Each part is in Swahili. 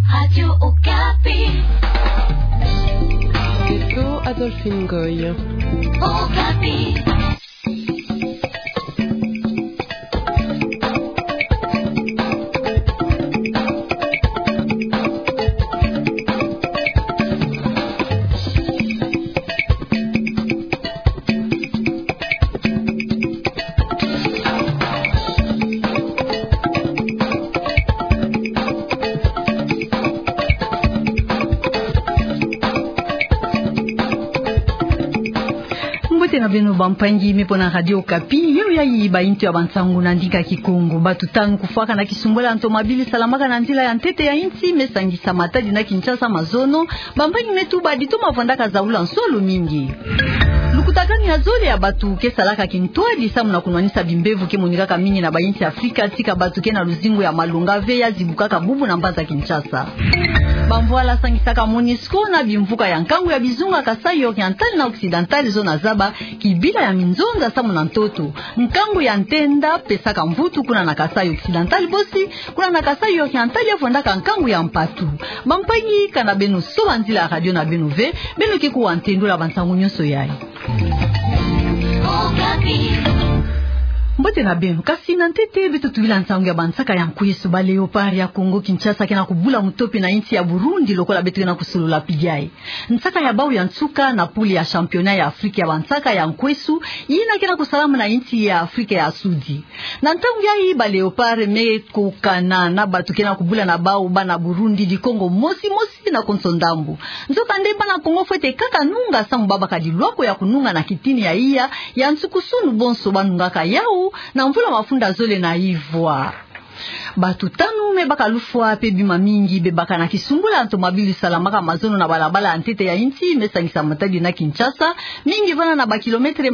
Radio Okapi. Bonjour, Adolphine Goy. Okapi. Na beno bampangi mepona Radio Okapi yo ya yiba intu ya bansangu na ndika Kikongo batu tanu kufaka na Kisumbola Ntomabili salamaka na nzila ya ntete ya inti mesangisa Matadi na Kinshasa mazono bampangi metu badito mavandaka zaula nsolo mingi lukutakani ya zole ya batu ke salaka kintwadi samu na kunwanisa bimbevu ke monikaka mingi na bayinti Afrika tika batu ke na luzingo ya malunga veya zibukaka bubu na mbanza Kinshasa bamvoala sangisaka MONUSCO na bimvuka ya nkangu ya bizunga Kasai Oriental na Occidental zona zaba kibila ya minzonza samu na ntoto nkangu ya ntenda pesaka mvutu kuna na Kasai Occidental bosi kuna na Kasai Oriental ya fondaka nkangu ya mpatu bampangi kana beno so nzila radio na beno ve beno kiku wantendula bansangu nyonso yayi Mbote na beno kasi na ntete beto tuwila nsangu ya bansaka ya nkwesu ba Leopard ya Kongo Kinshasa kena kubula mutopi na inti ya Burundi lokola beto kena kusulula pigiai nsaka ya bau ya nsuka na puli ya championnat ya Afrika ya bansaka ya nkwesu yina kena kusalamu na inti ya Afrika ya Sudi na ntangu ya hii ba Leopard me kukana na batu kena kubula na bau ba na Burundi di Kongo mosi na konsondambu nzoka ndemba na Kongo fwete kaka nunga samu baba kadilwako ya kununga na kitini ya iya ya nsukusunu bonso banungaka yau na mvula mafunda zole na ivwa batu tanu me baka lufwa pe bima mingi be baka na Kisumbola Ntomabili salamaka mazono na balabala antete ya inti mesangisa Matadi na Kinshasa mingi vana na bakilometre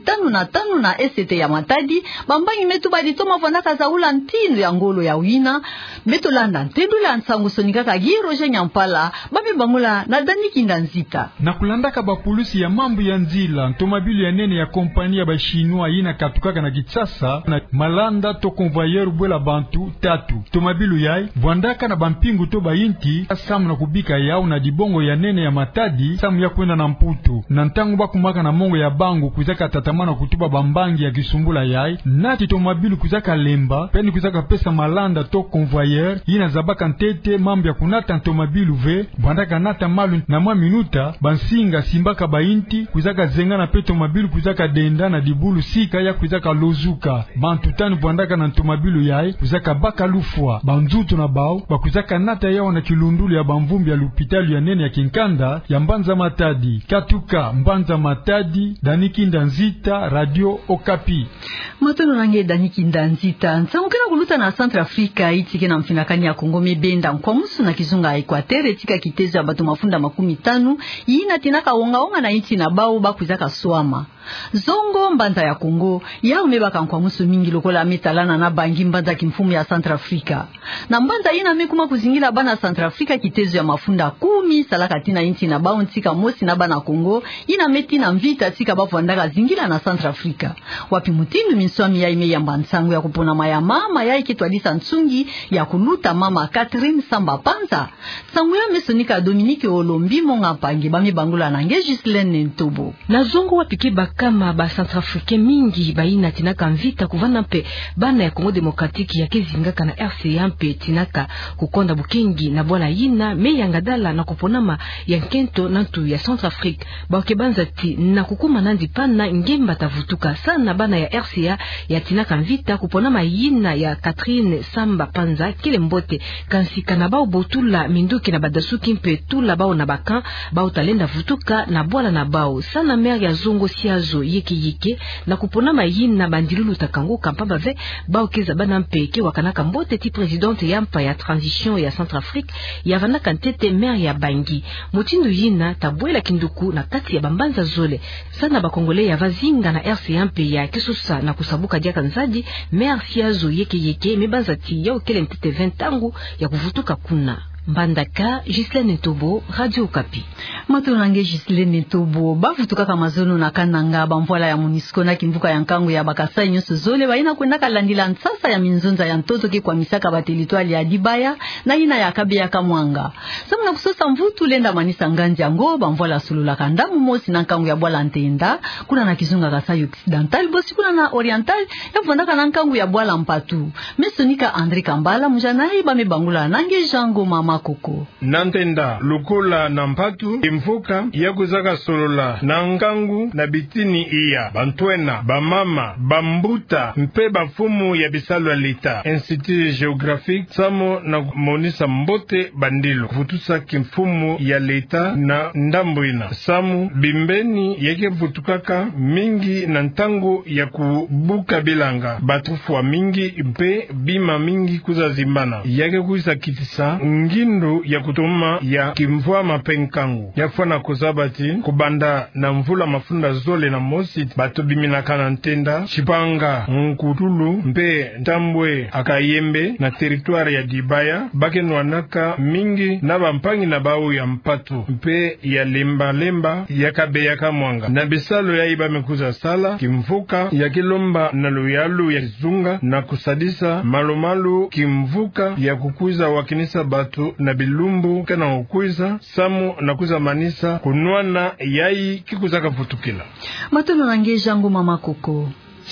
55 na esete ya Matadi bambangi metu badito mavandaka zaula ntino ya ngolo ya wina beto landa ntendo la nsangu sonikaka Roger Nyampala babe bangula na Dani Kindanzita na kulandaka ba polisi ya mambo ya nzila Ntomabili ya nene ya kompani ya ba Chinois yina katukaka na Kinshasa na malanda to convoyeur bwela bantu tatu Ntomabilu yai vwandaka na bampingu to bayinti samu na kubika yao na dibongo ya nene ya Matadi samu ya kwenda na mputu na ntangu bakumaka na mongo ya bangu kuzaka tatamana kutuba bambangi ya Kisumbola yai nati Ntomabilu kuzaka lemba peni kuzaka pesa malanda to convoyeur yina zabaka ntete mambo ya kunata Ntomabilu ve vwandaka nata malu na mwa minuta bansinga simbaka bayinti kuzaka zenga na pe Ntomabilu kuzaka denda na dibulu sika ya kuzaka lozuka bantu tanu vwandaka na Ntomabilu yai kuzaka baka lufwa banzutu na bao bakuzaka nata yao na kilundulu ya bamvumbi ya lupitalu ya nene ya Kinkanda ya Mbanza Matadi katuka Mbanza Matadi Dani Kindanzita Radio Okapi matono nange Dani Kindanzita nsamukena kuluta na Centrafrica itike na mfinakani ya Kongo mebenda kwa musu na kizunga Equateur etika kitezo ya batu mafunda 50 yina tinaka onga na inti na bao bakuzaka swama zongo Mbanza ya Kongo yao mebaka kwa musu mingi lokola metalana na bangi Mbanza kimfumu ya Centrafrica na Mbanza ina mekuma kuzingila bana Centrafrica kitezo ya mafunda 10 salaka tina inti na bao ntika mosi na bana Kongo ina meti na mvita tika bafwandaka zingila na Centrafrica wapi mutindu minswami ya ime ya mbansangu ya kupona maya mama ya ikitwadisa nsungi ya kuluta mama Catherine Samba Panza sangu ya mesonika Dominique Olombi monga pangi bami bangula nange Gislaine Ntobo na zongo wapike bakama ba Centrafricain mingi baina tinaka mvita kuvana mpe bana ya Kongo Demokratiki ya kezingaka na RCA mpe tinaka kukonda bukengi na bwana yina meyangadala na kuponama ya nkento nantu ya Centrafrique bakebanza ti na kukuma nandi pana ngemba tavutuka sana bana ya RCA ya tinaka mvita kuponama yina ya Catherine Samba Panza kile mbote kansika na bao botula minduki na badasuki mpe tula bao na bakan bao talenda vutuka na bwana na bao sana mer ya zongo siazo yeke na kuponama yina bandilulu takango kampamba ve bao keza bana mpeke wakanaka mbote ti presidente yampa ya transition ya Centrafrique ya vanaka ntete mer ya bangi motindu yina tabwela kinduku na kati ya bambanza zole sana bakongole ya vazinga na RCA mpe ya kisusa na kusabuka diaka nzadi mer siazo yeke mebanza ti ya ukele ntete 20 tangu ya kuvutuka kuna Mbandaka, Gislaine Tobo, Radio Okapi. Matunange Gislaine Tobo, bafutukaka mazono na kananga bamvola ya MONUSCO na kimbuka ya nkangu ya Bakasai nyuso zole baina kwenda kalandila nsasa ya minzonza ya ntoto ke kwa misaka ba teritwali ya Dibaya na ina ya Kabe ya Kamwanga. Samu na kusosa mvutu lenda manisa ngandi yango bamvola sulula kandamu mosi na nkangu ya Bwala Ntenda, kuna na kizunga Kasai Occidental, bosi kuna na Oriental ya vondaka na nkangu ya Bwala Mpatu. Mesonika André Kambala mujanayi bamebangula nange Jango Mama Koko. Nantenda lukola na Mpatu imfuka ya kuzaka solola na nkangu na bitini iya bantwena bamama bambuta mpe bafumu ya bisalo ya leta Institut Geographique samo na monisa mbote bandilo kufutusa kimfumu ya leta na ndamboina samu bimbeni yake futukaka mingi na ntango ya kubuka bilanga batufua mingi mpe bima mingi kuza zimbana yake kuisa kitisa ngindu ya kutoma ya kimvua mapenkangu yafana kuzabati kubanda na mvula mafunda zole na mosi bato biminaka na Ntenda Chipanga Nkutulu mpe Ntambwe Akayembe na teritwari ya Dibaya bakenwanaka mingi na bampangi na bau ya Mpatu mpe ya lemba ya Kabe ya Kamwanga na bisalo ya iba mekuza sala kimvuka ya kilomba na luyalu ya zunga na kusadisa malumalu kimvuka ya kukuiza wakinisa batu na bilumbu kana ukuiza samu na kuza manisa kunwana yai kikuzaka futukila. Matono nange Jango Mama Koko.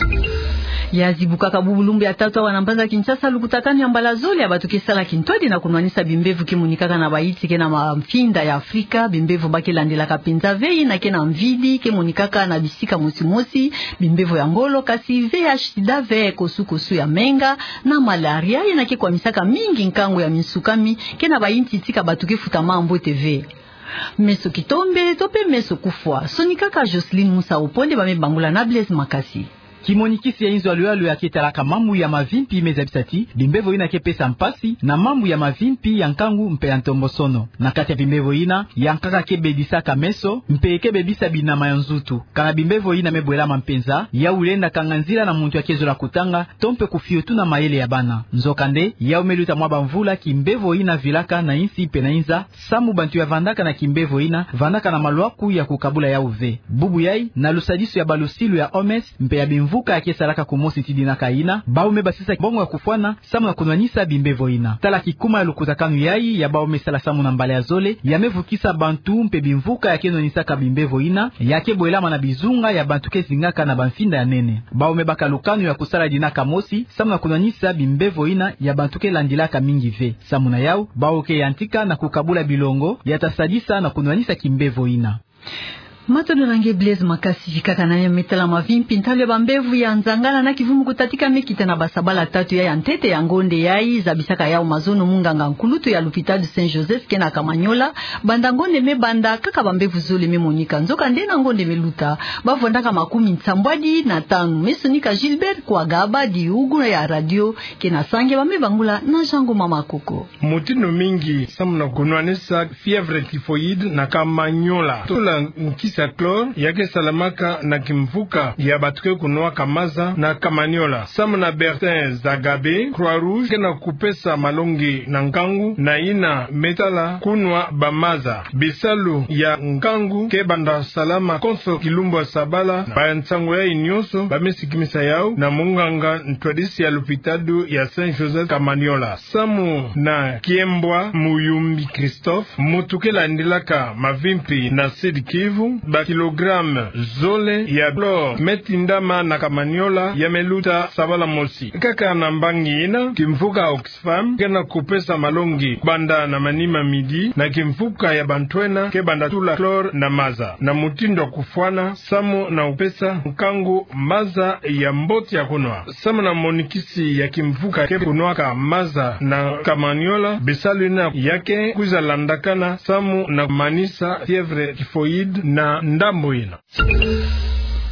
Yazibuka kabubulumbu ya tatu wanambanza Kinshasa lukutakani ambala zole abatuke sala kintwadi na kunwanisa bimbevu kimunikaka na baiti kena mfinda ya Afrika bimbevu baki landela kapinza vei na kena mvidi kemunikaka na bisika mosi bimbevu ya ngolo kasi vei ashida vei kosu ya menga na malaria inake kwa misaka mingi nkango ya misukami kena baiti tika batuke futama mbo TV. Meso kitombe tope meso kufwa sonikaka Jocelyn Musa Uponde bamebangula na Blaise Makasi. Kimonikisi ya inzo alualu ya ketalaka mambu ya mavimpi mezabisati bimbevo ina kepesa mpasi na mambu ya mavimpi ya nkangu mpe ya ntombosono na kati ya bimbevo ina ya nkaka kebedisaka meso mpe kebebisa binama ya nzutu kana bimbevo ina mebwela mpenza ya ulenda kanganzila na muntu ya kezo la kutanga tompe kufiotu na mayele ya bana nzokande ya umeluta mwaba mvula kimbevo ina vilaka na insi pe na inza samu bantu ya vandaka na kimbevo ina vandaka na maluaku ya kukabula ya uve bubu yai na lusadisu ya balusilu ya omes mpe ya bimvuka ya kesalaka kumosi tidina kaina baume basisa bongo ya kufuana samu na kunwanisa bimbevo ina tala kikuma ya lukutakanu yai ya baume sala samu na mbale ya zole ya mevukisa bantu mpe bimvuka ya kenonisaka bimbevo ina ya keboelama na bizunga ya bantu kezingaka na banfinda ya nene baume baka lukanu ya kusala dina kamosi samu na kunwanisa bimbevo ina ya bantu kelandilaka mingi ve samu na yau bauke yantika na kukabula bilongo ya tasadisa na kunwanisa kimbevo ina. Matono nange Blaise Makasi kaka na metala mavimpi ntale bambevu ya nzangana na kivumu kutatika mekita na basabala tatu ya ntete ya ngonde yai zabisaka yao mazono munganga nkulutu ya l'hôpital de Saint-Joseph kena Kamanyola banda ngonde mebanda kaka bambevu zole memonika nzoka ndena ngonde meluta bavondaka makumi nsambwadi na tanu mesonika Gilbert kwa gaba di ugu ya radio kena sange bamebangula na Jango Mama Koko. Mutino mingi samu na kunwanisa fièvre typhoïde na Kamanyola tula nkisa chlore yake salamaka na kimvuka ya batuke kunwa kamaza na Kamanyola samu na Bertin Zagabe Croix-Rouge kena kupesa malongi na nkangu na ina metala kunwa bamaza bisalu ya nkangu ke banda salama konso kilumbu sabala ba ntango ya inyoso bamesikimisa yao na munganga ntwadisi ya lupitadu ya Saint-Joseph Kamanyola samu na Kiembwa Muyumbi Christophe mutukela ndilaka mavimpi na Sud Kivu ba kilogramme zole ya blor metindama na Kamanyola ya meluta sabala mosi kaka na mbangi ina kimfuka Oxfam kena kupesa malongi banda na manima midi na kimfuka ya bantwena ke banda tula chlor na maza na mutindo kufuana samu na upesa nkangu maza ya mboti ya kunwa samu na monikisi ya kimfuka ke kunwaka maza na Kamanyola bisalina yake kuza landakana samu na manisa fièvre typhoïde na ndambo ina.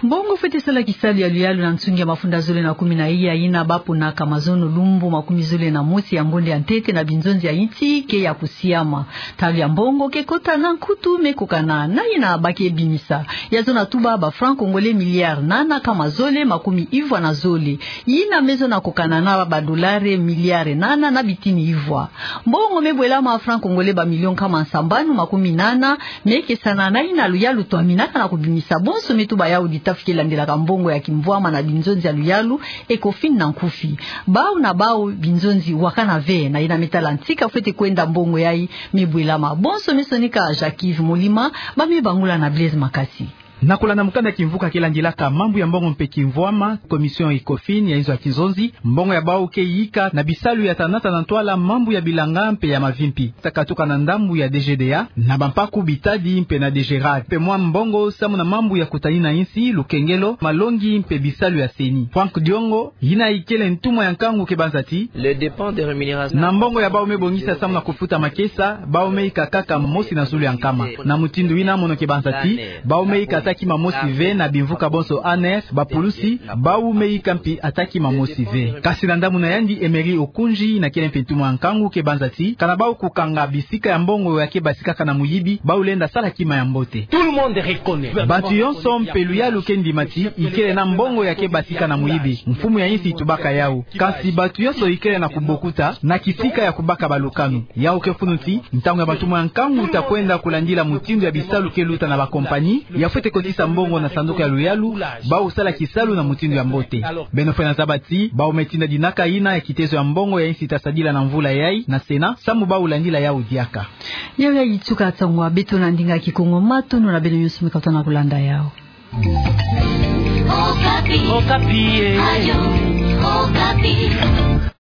Mbongo fete sala kisali ya luyalu na nsungi ya mafunda zole na 10 ina bapu na kamazono lumbu 10 zole na mosi ya mbonde ya ntete na binzonzi ya inti ke ya kusiama. Tavi ya mbongo ke kota na nkutu mekukana na ina baki ebimisa. Yazo na tuba ba franc congolais milliard nana kamazole 10 ivwa na zole. Ina mezo na kukana na ba dolare milliard nana na bitini ivwa. Mbongo mebwela ma franc congolais ba million kama nsambanu 10 meke sana na ina luyalu to aminaka na kubimisa bonso metuba ya uditafike landela kambongo ya kimvwama na binzonzi ya luyalu ekofin na nkufi. Bao na bao binzonzi wakana ve na ina metalantika fete kwenda mbongo yai mebwela ma bonso mesonika Jacques Molima ba mebangula na Blaise Makasi. Nakula na mukanda kimvuka kilandilaka mambu ya mbongo mpe kimvwama komision Ecofin ya hizo ya Kinzonzi mbongo ya bao ke yika na bisalu ya tanata na ntwala mambu ya bilanga mpe ya mavimpi takatuka na ndambu ya DGDA na bampaku bitadi mpe na DGRAD mpe mwa mbongo samu na mambu ya kutani na insi lukengelo malongi mpe bisalu ya seni Frank Diongo yina ikele ntumwa ya nkangu ke banzati le dépend de rémunération na mbongo ya bao mebongisa samu na kufuta makesa bao meika kaka mosi na zulu ya nkama na mutindu ina mono ke banzati bao meika ataki mamosi ve na bimvuka bonso ANF bapulusi bau mei kampi ataki mamosi ve kasi na ndamu na yandi Emery Okunji na kile mpentumu ankangu ke banzati kana bau kukanga bisika ya mbongo yake basika kana muyibi bau lenda sala kima ya mbote tout le monde reconnaît batu yonso mpelu ya lukendi mati ikele na mbongo yake basika na muyibi mfumu ya insi tubaka yao kasi batu yonso ikele na kubokuta na kisika ya kubaka balukanu yao kefunuti ntango ya batumu ankangu utakwenda kulandila mutindo ya bisalu keluta na bakompani ya fete kotisa mbongo na sanduku ya luyalu bao sala kisalu na mutindo ya mbote Benofena na Zabati bao metinda dinaka ina ya kitezo ya mbongo ya insi tasadila na mvula yai na sena samu bao landila ya udiaka yao ya ituka atangwa beto na ndinga kikongo mato na beno yusu mikatona kulanda yao Okapi. Okapi. Ayo, Okapi.